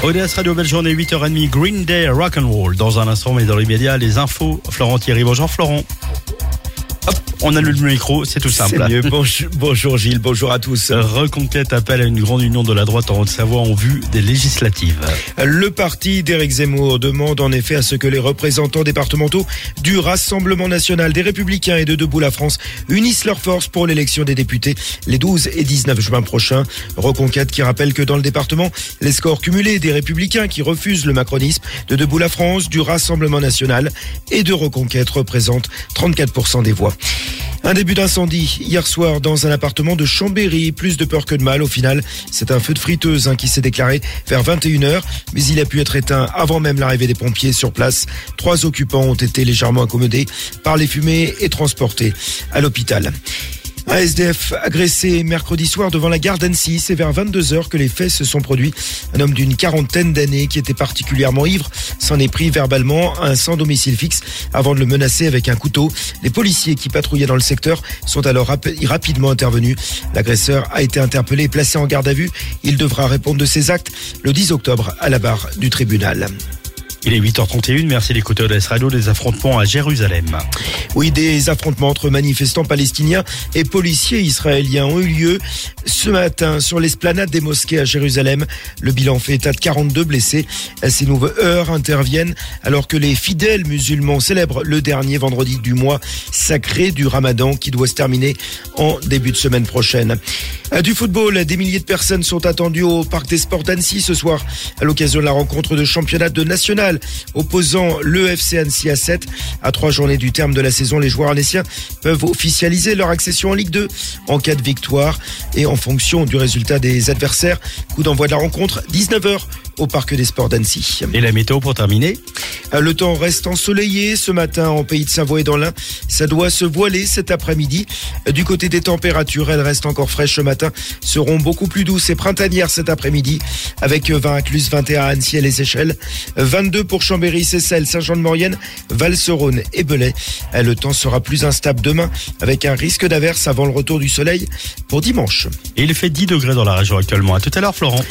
ODS Radio, belle journée, 8h30, Green Day, Rock'n'Roll. Dans un instant, mais dans l'immédiat, les infos. Florent Thierry, bonjour Florent. Hop, on allume le micro, c'est tout simple. C'est mieux. Bonjour Gilles, bonjour à tous. Reconquête appelle à une grande union de la droite en Haute-Savoie en vue des législatives. Le parti d'Éric Zemmour demande en effet à ce que les représentants départementaux du Rassemblement National, des Républicains et de Debout la France unissent leurs forces pour l'élection des députés les 12 et 19 juin prochains. Reconquête qui rappelle que dans le département, les scores cumulés des Républicains qui refusent le macronisme, de Debout la France, du Rassemblement National et de Reconquête représentent 34% des voix. Un début d'incendie hier soir dans un appartement de Chambéry. Plus de peur que de mal. Au final, c'est un feu de friteuse qui s'est déclaré vers 21h, mais il a pu être éteint avant même l'arrivée des pompiers sur place. 3 occupants ont été légèrement accommodés par les fumées et transportés à l'hôpital. Un SDF agressé mercredi soir devant la gare d'Annecy. C'est vers 22h que les faits se sont produits. Un homme d'une quarantaine d'années qui était particulièrement ivre s'en est pris verbalement à un sans domicile fixe avant de le menacer avec un couteau. Les policiers qui patrouillaient dans le secteur sont alors rapidement intervenus. L'agresseur a été interpellé et placé en garde à vue. Il devra répondre de ses actes le 10 octobre à la barre du tribunal. Il est 8h31, merci d'écouter ODS Radio, des affrontements à Jérusalem. Oui, des affrontements entre manifestants palestiniens et policiers israéliens ont eu lieu ce matin sur l'esplanade des mosquées à Jérusalem. Le bilan fait état de 42 blessés. Ces nouvelles heures interviennent alors que les fidèles musulmans célèbrent le dernier vendredi du mois sacré du Ramadan qui doit se terminer en début de semaine prochaine. Du football, des milliers de personnes sont attendues au Parc des Sports d'Annecy ce soir à l'occasion de la rencontre de championnat de national opposant le FC Annecy à 7. À 3 journées du terme de la saison, les joueurs annéciens peuvent officialiser leur accession en Ligue 2 en cas de victoire et en fonction du résultat des adversaires. Coup d'envoi de la rencontre, 19h au Parc des Sports d'Annecy. Et la météo pour terminer ? Le temps reste ensoleillé ce matin en Pays de Savoie et dans l'Ain. Ça doit se voiler cet après-midi. Du côté des températures, elles restent encore fraîches ce matin, seront beaucoup plus douces et printanières cet après-midi avec 20 à Cluse, 21 à Annecy et les Seychelles, 22 pour Chambéry, Seyssel, Saint-Jean-de-Maurienne, Val-Sorone et Belay. Le temps sera plus instable demain avec un risque d'averse avant le retour du soleil pour dimanche. Et il fait 10 degrés dans la région actuellement. À tout à l'heure Florent.